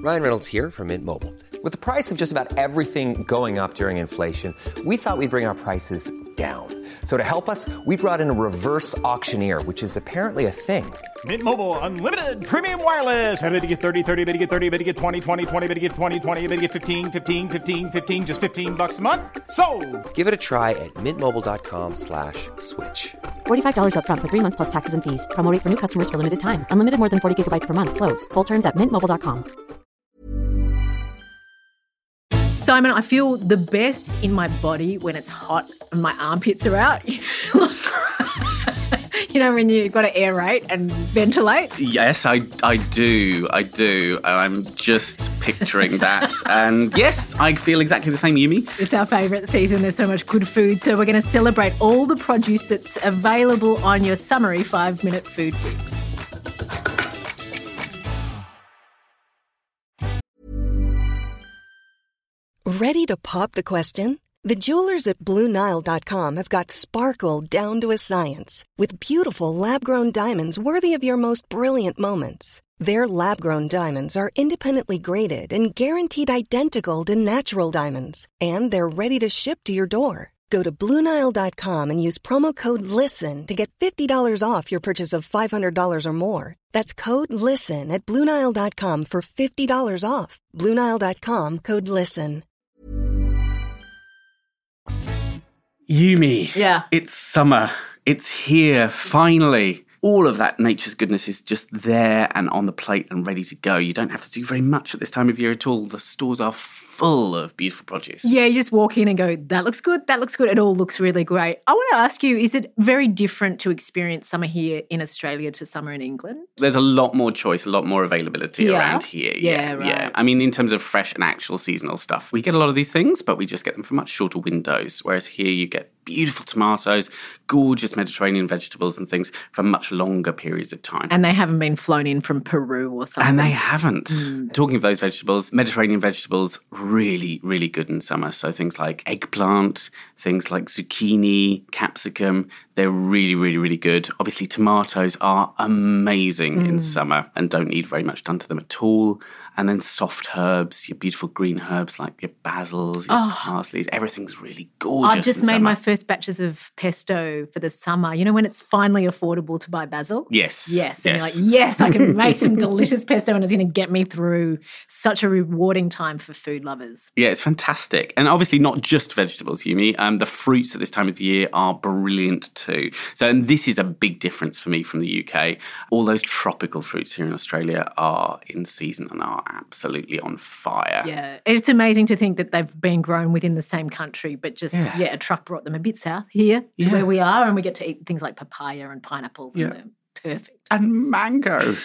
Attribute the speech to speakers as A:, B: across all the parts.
A: Ryan Reynolds here from Mint Mobile. With the price of just about everything going up during inflation, we thought we'd bring our prices down. So to help us, we brought in a reverse auctioneer, which is apparently a thing.
B: Mint Mobile Unlimited Premium Wireless. How to get 30, 30, bit to get 30, bit to get 20, 20, 20, bit to get 20, 20, bit to get 15, 15, 15, 15, just $15 a month? Sold!
A: Give it a try at mintmobile.com/switch.
C: $45 up front for 3 months plus taxes and fees. Promo rate for new customers for limited time. Unlimited more than 40 gigabytes per month. Slows full terms at mintmobile.com.
D: Simon, I feel the best in my body when it's hot and my armpits are out. You know, when you've got to aerate and ventilate?
E: Yes, I do. I'm just picturing that. And yes, I feel exactly the same, Yumi.
D: It's our favourite season. There's so much good food. So we're going to celebrate all the produce that's available on your summary 5-minute food fix.
F: Ready to pop the question? The jewelers at BlueNile.com have got sparkle down to a science with beautiful lab-grown diamonds worthy of your most brilliant moments. Their lab-grown diamonds are independently graded and guaranteed identical to natural diamonds, and they're ready to ship to your door. Go to BlueNile.com and use promo code LISTEN to get $50 off your purchase of $500 or more. That's code LISTEN at BlueNile.com for $50 off. BlueNile.com, code LISTEN.
E: Yumi.
D: Yeah.
E: It's summer. It's here, finally. All of that nature's goodness is just there and on the plate and ready to go. You don't have to do very much at this time of year at all. The stores are full of beautiful produce.
D: Yeah, you just walk in and go, that looks good, that looks good. It all looks really great. I want to ask you, is it very different to experience summer here in Australia to summer in England?
E: There's a lot more choice, a lot more availability
D: Yeah.
E: around here.
D: Yeah, right.
E: Yeah. I mean, in terms of fresh and actual seasonal stuff, we get a lot of these things, but we just get them for much shorter windows. Whereas here you get beautiful tomatoes, gorgeous Mediterranean vegetables and things for much longer periods of time.
D: And they haven't been flown in from Peru or something.
E: And they haven't. Talking of those vegetables, Mediterranean vegetables, really, really good in summer. So things like eggplant, things like zucchini, capsicum, they're really, really, really good. Obviously, tomatoes are amazing in summer and don't need very much done to them at all. And then soft herbs, your beautiful green herbs like your basils, your parsleys, everything's really gorgeous.
D: I've just
E: in
D: made
E: summer.
D: my first batches of pesto for the summer. You know when it's finally affordable to buy basil?
E: Yes.
D: Yes. And you're like, yes, I can make some delicious pesto and it's going to get me through such a rewarding time for food lovers.
E: Yeah, it's fantastic. And obviously not just vegetables, Yumi. The fruits at this time of the year are brilliant too. So, and this is a big difference for me from the UK. All those tropical fruits here in Australia are in season and are absolutely on fire.
D: Yeah. It's amazing to think that they've been grown within the same country, but just, a truck brought them a bit south here to where we are, and we get to eat things like papaya and pineapples and they're perfect.
E: And mango.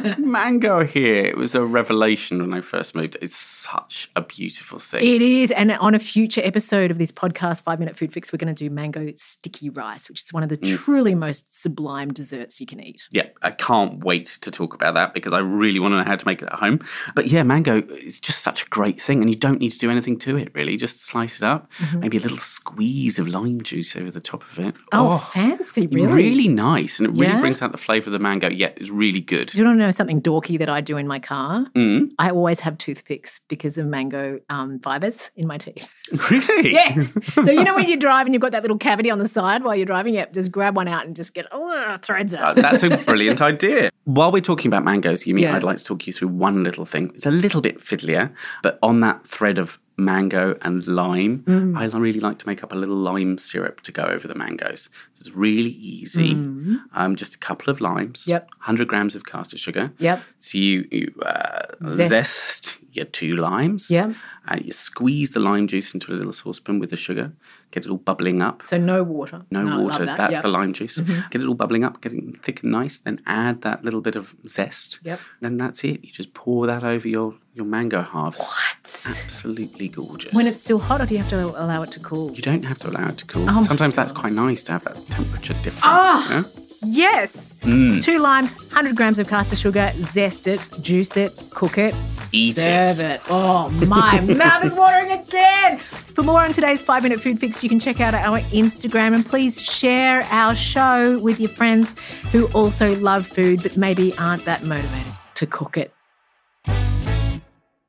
E: Mango here. It was a revelation when I first moved. It's such a beautiful thing.
D: It is. And on a future episode of this podcast, 5-Minute Food Fix, we're going to do mango sticky rice, which is one of the truly most sublime desserts you can eat.
E: Yeah, I can't wait to talk about that because I really want to know how to make it at home. But yeah, mango is just such a great thing and you don't need to do anything to it, really. Just slice it up, maybe a little squeeze of lime juice over the top of it.
D: Oh, fancy, really?
E: Really nice. And it really
D: Yeah?
E: brings out the flavour of the mango. Yeah, it's really good.
D: Do you want to know something dorky that I do in my car? I always have toothpicks because of mango fibres in my teeth.
E: Really?
D: Yes. So you know when you drive and you've got that little cavity on the side while you're driving? Yep, just grab one out and just get threads out.
E: That's a brilliant idea. While we're talking about mangoes, Yumi,
D: Yeah.
E: I'd like to talk you through one little thing. It's a little bit fiddlier, but on that thread of mango and lime, I really like to make up a little lime syrup to go over the mangoes. So it's really easy. Just a couple of limes, 100 grams of caster sugar.
D: Yep.
E: So you zest your 2 limes.
D: Yep.
E: You squeeze the lime juice into a little saucepan with the sugar, get it all bubbling up.
D: So no water.
E: No
D: I
E: water,
D: love that.
E: that's
D: Yep.
E: the lime juice. Get it all bubbling up, getting thick and nice, then add that little bit of zest.
D: Yep.
E: Then that's it. You just pour that over your mango halves.
D: What?
E: Absolutely gorgeous.
D: When it's still hot, or do you have to allow it to cool?
E: You don't have to allow it to cool.
D: Oh my
E: Sometimes that's quite nice to have that temperature difference.
D: Ah!
E: Yeah?
D: Yes. 2 limes, 100 grams of caster sugar, zest it, juice it, cook it,
E: Eat
D: serve
E: it.
D: it. Oh, my mouth is watering again. For more on today's 5-Minute Food Fix, you can check out our Instagram and please share our show with your friends who also love food but maybe aren't that motivated to cook it.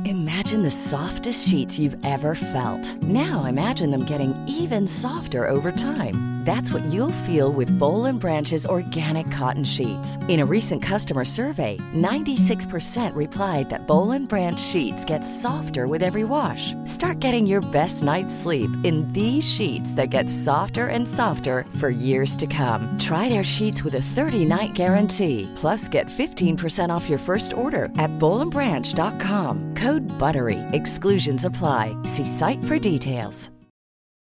G: Imagine the softest sheets you've ever felt. Now imagine them getting even softer over time. That's what you'll feel with Boll & Branch's organic cotton sheets. In a recent customer survey, 96% replied that Boll & Branch sheets get softer with every wash. Start getting your best night's sleep in these sheets that get softer and softer for years to come. Try their sheets with a 30-night guarantee. Plus, get 15% off your first order at bollandbranch.com. Code BUTTERY. Exclusions apply. See site for details.